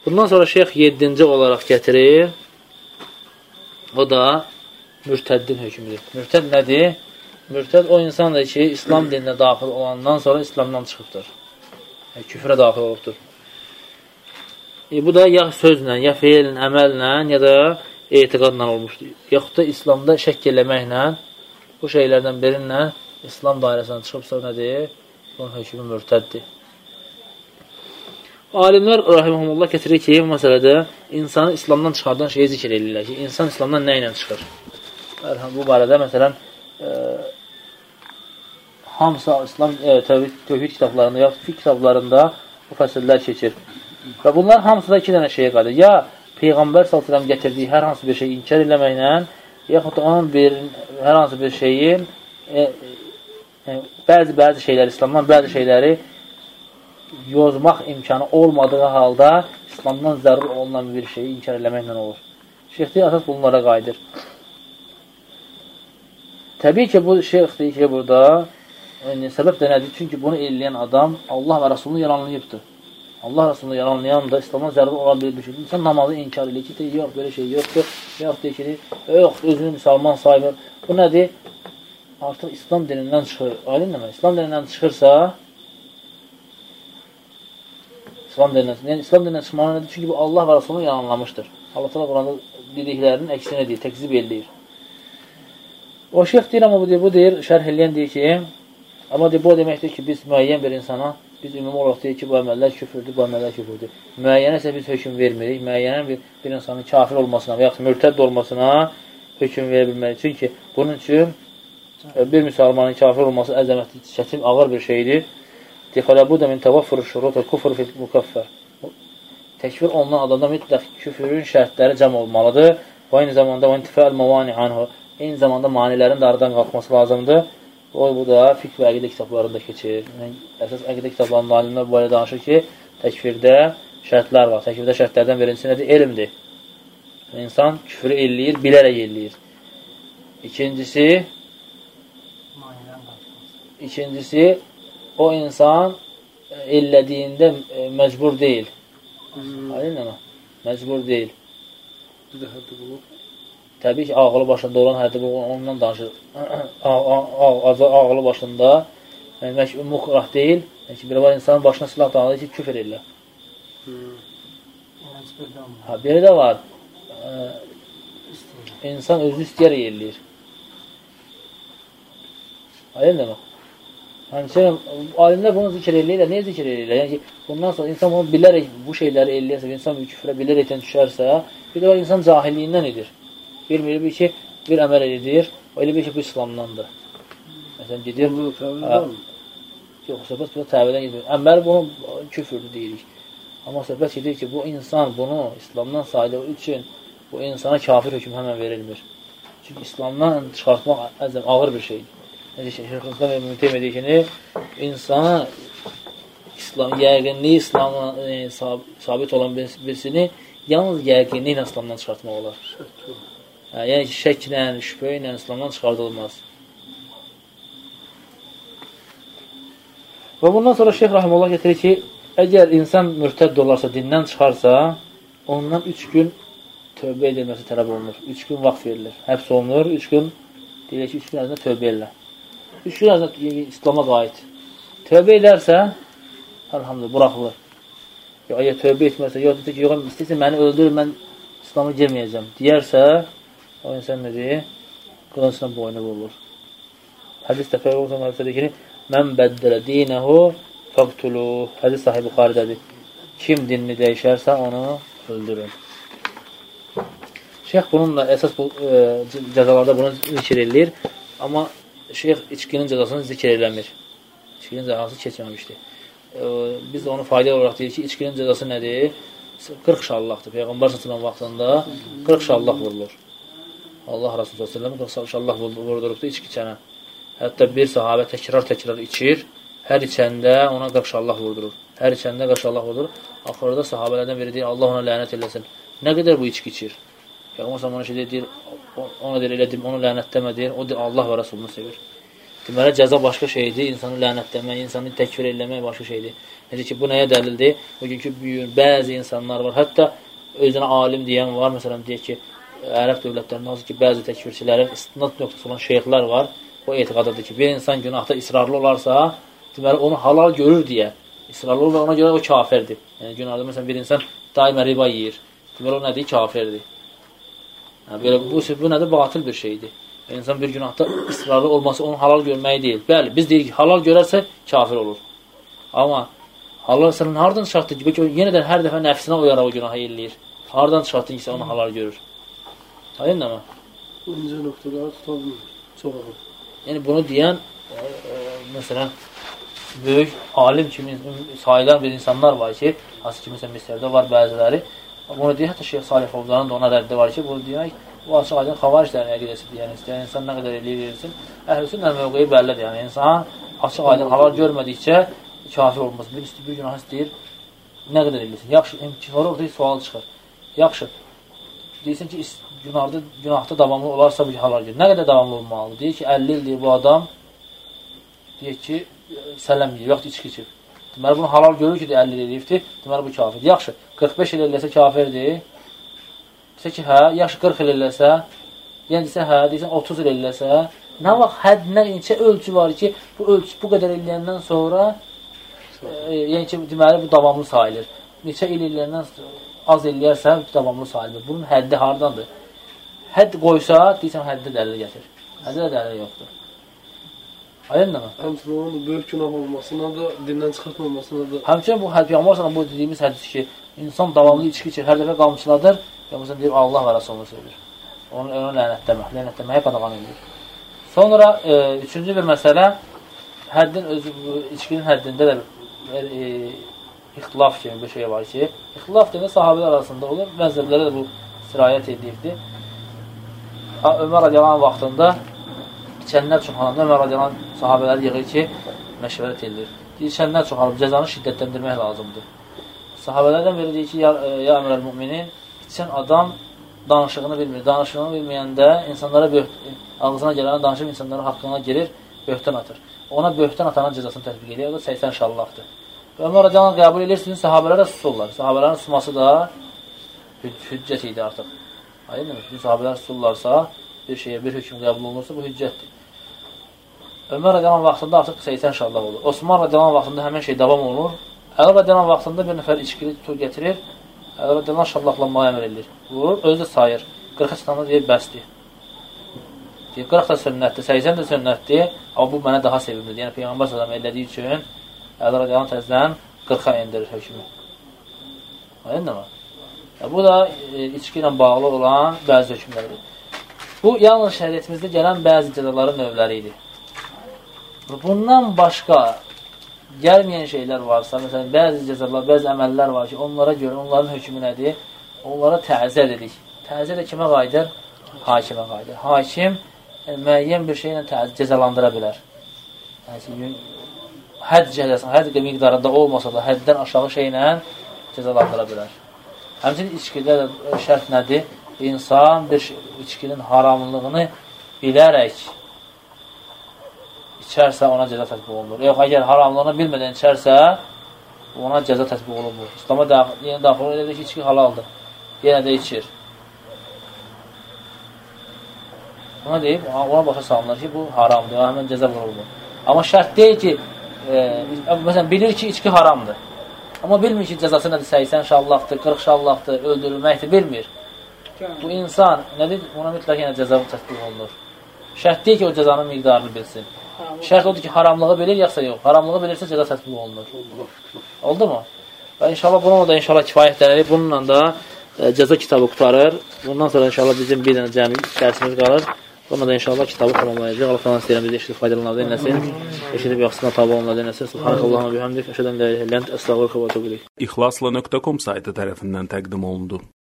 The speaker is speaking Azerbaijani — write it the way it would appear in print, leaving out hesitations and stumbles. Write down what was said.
Bundan sonra şeyx 7-ci olaraq gətirir. O da mürtəddin hökmüdür. Mürtəd nədir? Mürtəd o insandır ki, İslam dininə daxil olandan sonra İslamdan çıxıbdır. Yəni, küfrə daxil olubdur. Bu da ya sözlə, ya feillə, əməllə, ya da etiqadla olmuşdur. Yaxud da İslamda şəkk eləməklə, bu şeylərdən birinlə İslam dairəsindən çıxıbsa nədir? Bunun hökmü mürtəddir. Alimlər, rahiməhumullah, getirir ki, bu məsələdə insanı İslamdan çıxardan şeyi zikr edirlər ki, insan İslamdan nə ilə çıxır? Bu barədə, məsələn, hamısı İslam tövhid kitablarında, ya fiqh kitablarında bu fəsillər keçir. Və bunlar hamısı da iki dənə şeyə qadir. Ya Peyğəmbər s.ə.v gətirdiyi hər hansı bir şeyi inkar eləməklə, yaxud da onun hər hansı bir şeyi, bəzi şeyləri, İslamdan bəzi şeyləri yozmaq imkanı olmadığı halda İslamdan zərur olunan bir şeyi inkar eləməklə olur. Şeyxdir, əsas bunlara qayıdır. Təbii ki, bu şeyx deyir ki, burada səbəb də nədir? Çünki bunu eləyən adam Allah və Rasulunu yalanlayıbdır. Allah Rasulunu yalanlayan da İslamdan zərur olan bir şey. İnsan namazı inkar edir ki, yox, belə şey yoxdur. Yox, deyir ki, yox, özünü müsəlman saymır. Bu nədir? Artıq İslam dinindən çıxır. Aydın demək, İslam dinindən çıxırsa, İslam dinindən çıxmanı nədir? Çünki bu Allah və Rasulunu yalanlamışdır. Allah təala Quranda dediklərinin əksinə deyir, təkzib eləyir. O şeyx deyir, amma bu deyir, şərh eləyən deyir ki, amma bu deməkdir ki, biz müəyyən bir insana, biz ümumi olaraq deyir ki, bu əməllər küfürdür, bu əməllər küfürdür. Müəyyənə isə biz hökm vermirik, müəyyənə bir insanın kafir olmasına və yaxud mürtədd olmasına hökm verə bilmərik. Çünki bunun üçün bir müsəlmanın kafir olması əzəmətli, çətin, ağır bir şeydir. Fələ bu da min təvaffur şurut və kufr fil mükaffər. Təkfir olunan adamda mütləq küfürün şərtləri cəm olmalıdır. Və eyni zamanda intifəl mavani anhu. Eyni zamanda manilərin də aradan qalxması lazımdır. Bu da fiqh və əqidə kitablarında keçir. Əsas əqidə kitablarında alimlər bu barədə danışır ki, təkfirdə şərtlər var. Təkfirdə şərtlərdən birincisi nədir? Elmdir. İnsan küfrü eləyir, bilərək eləyir. İkincisi, o insan ellədiyində məcbur deyil. Aydın mı? Məcbur deyil. Təbii ki, ağlı başında olan həddə ondan danışır. Ağlı başında mukrah deyil. Bir var insanın başına silah dağılır ki, küfür edirlər. Biri də var. İnsan özü istəyərək eləyir. Aydın mı? Alimlər bunu zikr eləyirlər. Niyə zikr eləyirlər? Yəni ki, bundan sonra insan bunu bilərək bu şeyləri eləyərsə, insan bir küfrə bilərəkdən düşərsə, bir də var insan cahilliyindən edir. Bilmir ki, bir əməl edir, o elə bir ki, bu İslamdandır. Məsələn, gedir, yox, söhbət burada təbədən gedir. Əmməli bunu küfürdür deyirik. Amma söhbət gedir ki, bu insan bunu İslamdan saydığı üçün bu insana kafir hökm həmən verilmir. Çünki İslamdan çıxartmaq ağır bir şeydir. Şeyxülislam və İbn Teymiyyə deyir ki, insana yəqinliyi İslamla sabit olan birisini yalnız yəqinliklə İslamdan çıxartmaq olar. Yəni ki, şəklə, şübhə ilə İslamdan çıxardılmaz. Və bundan sonra Şeyx Rahimullah getirir ki, əgər insan mürtədd olarsa, dindən çıxarsa, ondan 3 gün tövbə edilməsi tələb olunur. 3 gün vaxt verilir. Həbs olunur, 3 gün, deyək ki, 3 gün ərzində tövbə edirlər. 3 gün ərzində İslama qaid. Tövbə edərsə, əlhamdülillah, buraxılır. Əgər tövbə etmərsə, yox, istəyirsə, məni öldürür, mən İslama girməyəcəm deyərsə, o insan nədir? Qılıncla boynu vurulur. Hədis də Peyğəmbər hədisdə deyir ki, mən bəddələ dinəhu fəqtulu. Hədis sahibi Buxaridədir. Kim dinini dəyişərsə, onu öldürün. Şeyx bununla əsas bu cəzalarda bunu zikr edilir. Amma şeyx içkinin cəzasını zikr eləmir. İçkinin cəzası keçməmişdir. Biz də onu faydalı olaraq deyirik ki, içkinin cəzası nədir? 40 şallahdır. Peyğəmbər s.ə.v vaxtında 40 şallah vurulur. Allah Rasulü s.ə.v 40 şallah vurdurubdur içki içənə. Hətta bir sahabə təkrar içir. Hər içəndə ona 40 şallah vurdurur. Hər içəndə 40 şallah vurdurur. Axırda sahabələrdən biri deyir, Allah ona lənət eləsin. Nə qədər bu içki içir? Peyğəmbər s.ə.v ona şey deyir, ona deyir, elədim, onu lənətləmə deyir. O deyir, Allah və Rasulunu sevir. Deməli, cəza başqa şeydir, insanı lənətləmək, insanı təkfir eləmək başqa şeydir. Necə ki, bu nəyə dəlildir? Bugünkü bəzi insanlar var, hətta özünə alim deyən var, məsələn, deyək ki, Ərəb dövlətlərində hansı ki, bəzi təkfirçilərin istinad nöqtəsi olan şeyxlər var, o etiqadadır ki, bir insan günahda israrlı olarsa, deməli, onu halal görür deyə israrlı olur və ona görə o kafirdir. Yəni, günahda, məsələn, bir insan daimə riba yeyir, deməli, o nədir? Kafirdir. Yəni, bu nədir? Batıl bir şeydir. İnsan bir günahda israrlı olması onun halal görməyi deyil. Bəli, biz deyirik ki, halal görərsə kafir olur. Amma halal sənin hardan çıxartdın ki, bəlkə yenə də hər dəfə nəfsinə uyaraq o günahı eləyir. Hardan çıxartdın ki, sən onu halal görür? Hayır nə mi? İnce noktaları tutabilir. Çok ağır. Yəni bunu deyən, məsələn, böyük alim kimi sayılan bir insanlar var ki, hansı ki, məsələn, Misirdə var bəziləri. Bunu deyək, hətta Şeyh Salih Fovzanın da ona rəddi var ki, bunu deyək, bu açıq aydın xavariclərin əqidəsidir. Yəni, istəyən insan nə qədər eləyirsin, əhl-i mövqeyi bəllidir. Yəni, insan açıq aydın halal görmədikcə kafir olmaz. Bir günah istəyir, nə qədər eləyirsin? Yaxşı, sonra orada sual çıxır. Yaxşı, deyirsin ki, günahda davamlı olarsa bu halal görür. Nə qədər davamlı olmalıdır? Deyir ki, 50 ildir bu adam, deyir ki, sələm yiyir, yaxud içki içir. Deməli, bunu halal görür ki, 50 il eləyibdir, deməli, bu kafirdir. Yaxşı, 45 il eləsə kafirdir. Desə ki, hə, yaxşı 40 il eləsə, yəni desə, hə, deyirsən 30 il eləsə, nə vaxt hədd, neçə ölçü var ki, bu ölçü bu qədər eləyəndən sonra, yəni ki, deməli, bu davamlı sayılır. Neçə il eləyəndən az eləyərsə, davamlı sayılır. Bunun həddi hardandır? Hədd qoysa, deyirsən, həddi dəlil gətir. Həddi də dəlil yoxdur. Ayın nə mi? Həmçinin onun böyük günah olmasına da, dindən çıxartmamasına da... Həmçinin bu Peyğəmbər sana bu dediyimiz hədis ki, insan davamlı içki içir, hər dəfə qalmışladır, Peyğəmbər deyir, Allah və Rasulunu söylür. Onu lənətləməyə qadağan edir. Sonra, üçüncü bir məsələ, həddin özü, içkinin həddində də ixtilaf kimi bir şey var ki, ixtilaf demək sahabələr arasında olur, məzhəblərə də bu sirayət edilibdir. Ömər radiyallahu vaxtında içənlər çoxalanda Ömər radiyallahu sahabələri yığır ki, məşvərət edilir. İçənlər çoxalıb, cəzanı şiddətləndirmək lazımdır. Sahabələrdən biri deyir ki, ya əmrəl-müminin, içən adam danışığını bilmir. Danışığını bilməyəndə insanlara ağzına gələn danışıb insanların haqqına girir, böhtən atır. Ona böhtən atanın cəzasını tətbiq edir, o da 80 şallahdır. Ömər radiyallahu qəbul edir, sizin sahabələrə susurlar. Sahabələrin susması da hüccət idi artıq. Hayır mı? Bütün sahabələr susurlarsa, bir şeyə, bir hökm qəbul olunursa, bu hüccətdir. Ömər radiyallahu vaxtında artıq 80 şallah olur. Osman radiyallahu vaxtında həmin şey davam olunur. Əli radiyallahu vaxtında bir nəfər içkili tur getirir, Əli radiyallahu şallahlanmaya əmr edir. Vurur, özü də sayır. 40 çıxanda deyir, bəsdir. Deyir, 40 da sünnətdir, 80 də sünnətdir, amma bu mənə daha sevimlidir. Yəni, Peyğəmbər s.ə.v elədiyi üçün Əli radiyallahu təzdən 40-a endirir hökmü. Ayın nə var? Bu da içki ilə bağlı olan bəzi hökmlərdir. Bu, yalnız şəriətimizdə gələn bəzi cəzaların növləri idi. Bundan başqa gəlməyən şeylər varsa, məsələn, bəzi cəzalar, bəzi əməllər var ki, onlara görə, onların hökmü nədir? Onlara təzir dedik. Təzir də kimə qayıdır? Hakimə qayıdır. Hakim müəyyən bir şeylə cəzalandıra bilər. Yəni, hədd miqdarında olmasa da, həddən aşağı şeylə cəzalandıra bilər. Həmçinin içkidə də şərt nədir? İnsan bir içkinin haramlığını bilərək içərsə, ona cəza tətbiq olunur. Yox, əgər haramlığını bilmədən içərsə, ona cəza tətbiq olunur. İslam'a yeni daxil edir ki, içki halaldır. Yenə də içir. Ona deyib, ona başa salınır ki, bu haramdır, həmən cəza vurulmur. Amma şərt deyil ki, məsələn, bilir ki, içki haramdır. Amma bilmir ki, cəzası nədir? 80 şallahdır, 40 şallahdır, öldürülməkdir, bilmir. Bu insan, nədir? Ona mütləq yenə cəza tətbiq olunur. Şərt deyil ki, o cəzanın miqdarını bilsin. Şərt odur ki, haramlığı bilir, yaxsa yox. Haramlığı bilirsə, cəza tətbiq olunur. Oldu mu? Və inşallah bununla da inşallah kifayətlənir. Bununla da cəza kitabı qutarır. Bundan sonra inşallah bizim bir dənə cəmi dərsimiz qalır. Bununla da inşallah kitabı tamamlayacaq. Allah falan istəyirəm bizi eşidib faydalanlar dinləsin. Eşidib yaxsına tabi olanlar dinləsin. Subhanəkallahına bihamdik. Əşhədən la ilahə illə əntə əstəğfiruka və etûbü ileyk. İxlasla.com saytı tərəfindən təqdim olundu.